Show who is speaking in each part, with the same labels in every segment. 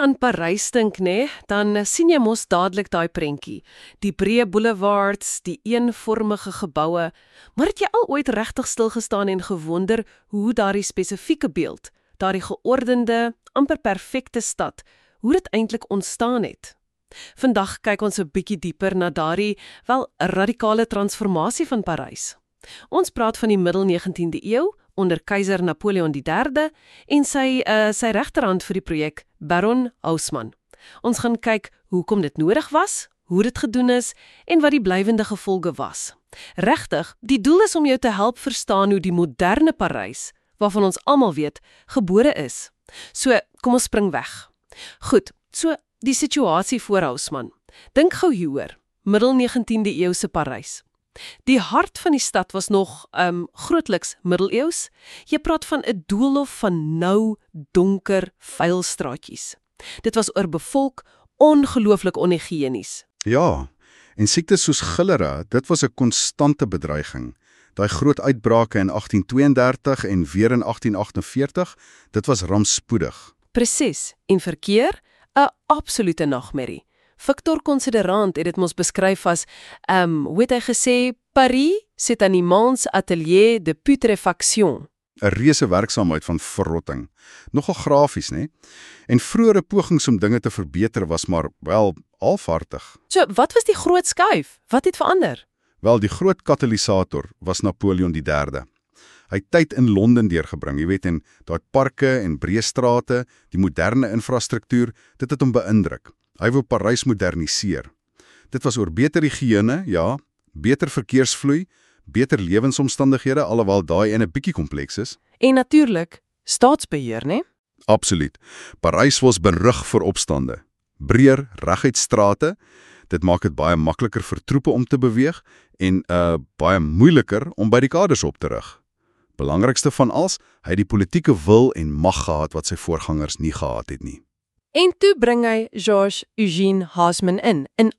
Speaker 1: aan Parys dink, nê, dan sien jy mos dadelik daai prentjie. Die breë boulevards, die eenvormige geboue, maar het jy al ooit regtig stilgestaan en gewonder hoe daardie spesifieke beeld, daardie geordende, amper perfekte stad, hoe dit eintlik ontstaan het? Vandag kyk ons 'n bietjie dieper na daardie, wel, radikale transformasie van Parys. Ons praat van die middel 19de eeu, onder keiser Napoleon III en sy regterhand vir die projek, Baron Haussmann. Ons gaan kyk hoekom dit nodig was, hoe dit gedoen is en wat die blywende gevolge was. Regtig, die doel is om jou te help verstaan hoe die moderne Parys, waarvan ons almal weet, gebore is. So, kom ons spring weg. Goed, so die situasie voor Haussmann. Dink gou hieroor, middel 19de eeuse Parys. Die hart van die stad was nog grootliks middeleeus. Jy praat van 'n doolhof van nou, donker, vuil straatjies. Dit was oorbevolk, ongelooflik onhygiënies.
Speaker 2: Ja, en siektes soos cholera, dit was 'n konstante bedreiging. Daai groot uitbrake in 1832 en weer in 1848, dit was rampspoedig.
Speaker 1: Presies, en verkeer, 'n absolute nagmerrie. Victor Considerant het dit mos beskryf as, hoe het hy gesê, Paris, c'est un immense atelier de putréfaction.
Speaker 2: 'n Reuse werksaamheid van verrotting. Nogal grafies, né? En vroeëre pogings om dinge te verbeter was maar, wel, halfhartig.
Speaker 1: So, wat was die groot skuif? Wat het verander?
Speaker 2: Wel, die groot katalisator was Napoleon III. Hy het tyd in Londen deurgebring, jy weet, en daai parke en breë strate, die moderne infrastruktuur, dit het hom beïndruk. Hy wou Parys moderniseer. Dit was oor beter higiëne, ja, beter verkeersvloei, beter lewensomstandighede, alhoewel daai een 'n bietjie kompleks is.
Speaker 1: En natuurlik, staatsbeheer, né?
Speaker 2: Absoluut. Parys was berug vir opstande. Breër, reguit strate, dit maak dit baie makliker vir troepe om te beweeg en baie moeiliker om by die kaders op te rig. Belangrikste van alles, hy het die politieke wil en mag gehad wat sy voorgangers nie gehad het nie.
Speaker 1: En toe bring hy Georges Eugène Haussmann in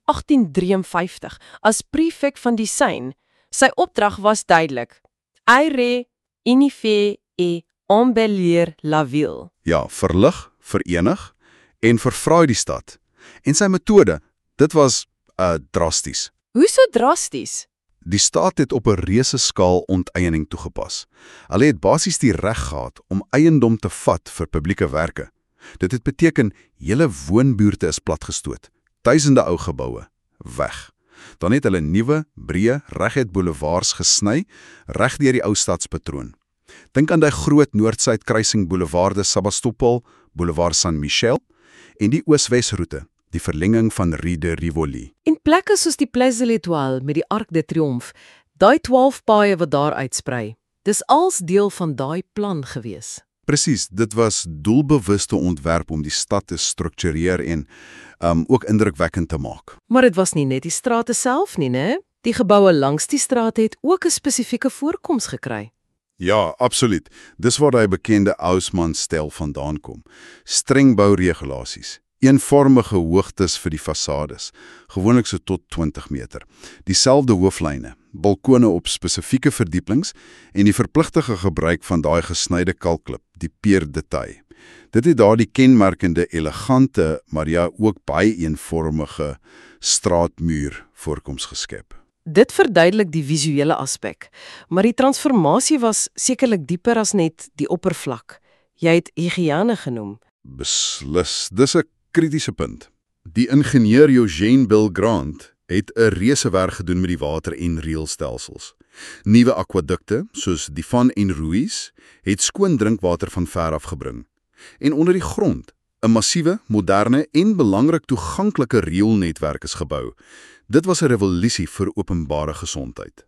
Speaker 1: 1853 as prefek van die Seine. Sy opdrag was duidelik: aérer, unifier et embellir la ville.
Speaker 2: Ja, verlig, verenig en verfraai die stad. En sy metode, dit was drasties.
Speaker 1: Hoe so drasties?
Speaker 2: Die staat het op 'n reuse skaal onteiening toegepas. Hulle het basies die reg gehad om eiendom te vat vir publieke werke. Dit het beteken, hele woonbuurte is platgestoot, duisende ou geboue, weg. Dan het hulle nuwe, breë, reguit boulevards gesny, reg deur die ou stadspatroon. Dink aan die groot noord-suid kruising boulevarde Sebastopol, boulevard Saint-Michel, en die oos-wes-roete, die verlenging van Rue de Rivoli.
Speaker 1: En plekke soos die Place de l'Étoile met die Arc de Triomphe, daai 12 paaie wat daar uitsprei, dis als deel van daai plan gewees.
Speaker 2: Presies, dit was doelbewuste ontwerp om die stad te struktureer en ook indrukwekkend te maak.
Speaker 1: Maar dit was nie net die strate self nie, né? Die geboue langs die straat het ook 'n spesifieke voorkoms gekry.
Speaker 2: Ja, absoluut. Dis waar die bekende Haussmann-styl vandaan kom. Streng bouregulasies, eenvormige hoogtes vir die fasades, gewoonlik so tot 20 meter. Dieselfde hooflyne, balkone op spesifieke verdiepings en die verpligtige gebruik van daai gesnyde kalkklip, die pierre de taille. Dit het daardie kenmerkende, elegante, maar ja ook baie eenvormige straatmuur voorkoms geskep.
Speaker 1: Dit verduidelik die visuele aspek, maar die transformasie was sekerlik dieper as net die oppervlak. Jy het higiëne genoem.
Speaker 2: Beslis, dis 'n kritiese punt. Die ingenieur Eugène Belgrand het 'n reuse werk gedoen met die water- en rioolstelsels. Nuwe akwadukte, soos die van en Ruiz, het skoon drinkwater van ver af gebring. En onder die grond, 'n massiewe, moderne en belangrik toeganklike rioolnetwerk is gebou. Dit was 'n revolusie vir openbare gesondheid.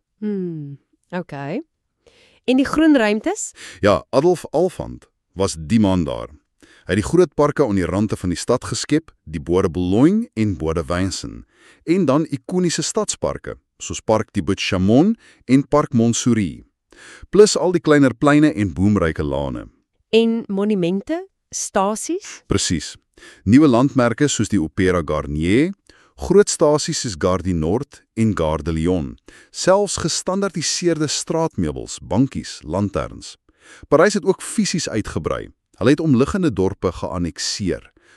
Speaker 1: Okay. En die groen ruimtes?
Speaker 2: Ja, Adolf Alphand was die man daar. Hy het die groot parke aan die rande van die stad geskep, die Bois de Boulogne en Bois de Vincennes, en dan ikoniese stadsparke, soos Parc du Bout-Chaumont en Parc Montsouris, plus al die kleiner pleine en boomryke lane.
Speaker 1: En monumente, stasies?
Speaker 2: Presies. Nuwe landmerke soos die Opéra Garnier, groot stasies soos Gare du Nord en Gare de Lyon, selfs gestandardiseerde straatmeubels, bankies, lanterns. Parys het ook fisies uitgebrei. Hulle het omliggende dorpe geannekseer,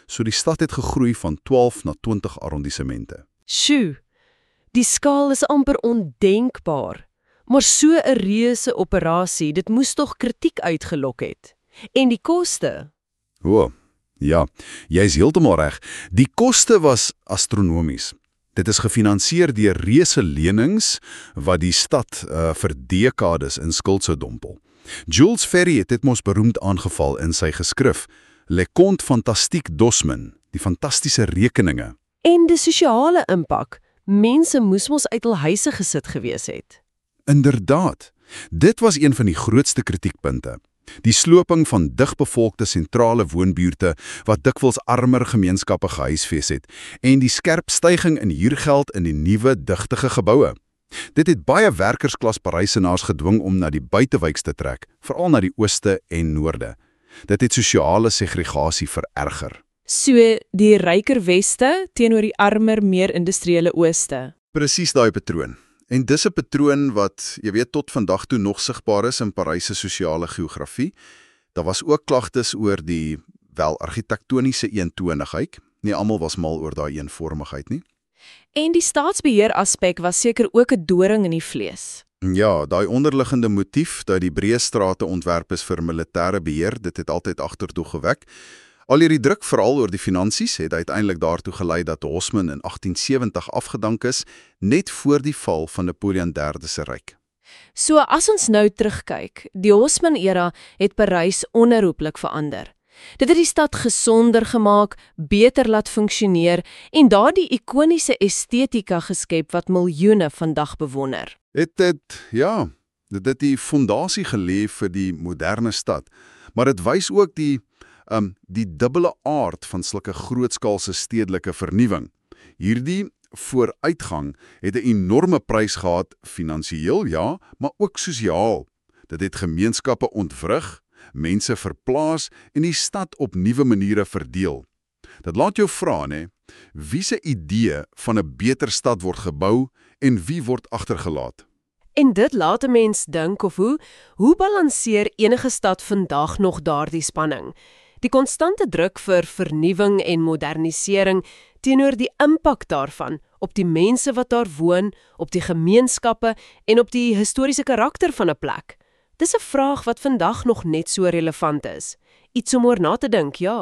Speaker 2: So die stad het gegroei van 12 na 20 arrondissemente.
Speaker 1: Sjoe, die skaal is amper ondenkbaar. Maar so 'n reuse operasie, dit moes tog kritiek uitgelok het. En die koste?
Speaker 2: O, ja, jy's heeltemal reg. Die koste was astronomies. Dit is gefinansier deur reuse lenings wat die stad vir dekades in skuld sou dompel. Jules Ferry het dit mos beroemd aangeval in sy geskrif Le Conte Fantastique d'Osman, die fantastiese rekeninge.
Speaker 1: En die sosiale impak. Mense moes mos uit hul huise gesit gewees het.
Speaker 2: Inderdaad, dit was een van die grootste kritiekpunte. Die sloping van digbevolkte sentrale woonbuurte wat dikwels armer gemeenskappe gehuisves het en die skerp styging in huurgeld in die nuwe digtige geboue. Dit het baie werkersklas Parysenaars gedwing om na die buitewyks te trek, veral na die ooste en noorde. Dit het sosiale segregasie vererger.
Speaker 3: So die ryker weste teenoor die armer, meer industriële ooste.
Speaker 2: Presies daai patroon. En dis 'n patroon wat, jy weet, tot vandag toe nog sigbaar is in Parys se sosiale geografie. Daar was ook klagtes oor die argitektoniese eentonigheid. Nie almal was mal oor daai eenvormigheid nie.
Speaker 3: En die staatsbeheer aspek was seker ook 'n doring in die vlees.
Speaker 2: Ja, daai onderliggende motief dat die breë strate ontwerp is vir militêre beheer, dit het altyd agtertoe gewek. Al hierdie druk, veral oor die finansies, het uiteindelik daartoe gelei dat Haussmann in 1870 afgedank is, net voor die val van Napoleon III se ryk.
Speaker 3: So as ons nou terugkyk, die Haussmann-era het Parys onherroepelik verander. Dit het die stad gesonder gemaak, beter laat funksioneer en daardie ikoniese estetika geskep wat miljoene vandag bewonder.
Speaker 2: Dit het die fondasie gelê vir die moderne stad, maar dit wys ook die dubbele aard van sulke grootskaalse stedelike vernuwing. Hierdie vooruitgang het 'n enorme prys gehad, finansiëel ja, maar ook sosiaal. Dit het gemeenskappe ontwrig, mense verplaas en die stad op nuwe maniere verdeel. Dit laat jou vra, né, wie se idee van 'n beter stad word gebou en wie word agtergelaat?
Speaker 1: En dit laat 'n mens dink of hoe balanseer enige stad vandag nog daardie spanning? Die konstante druk vir vernuwing en modernisering teenoor die impak daarvan op die mense wat daar woon, op die gemeenskappe en op die historiese karakter van 'n plek. Dis 'n vraag wat vandag nog net so relevant is. Iets om oor na te dink, ja.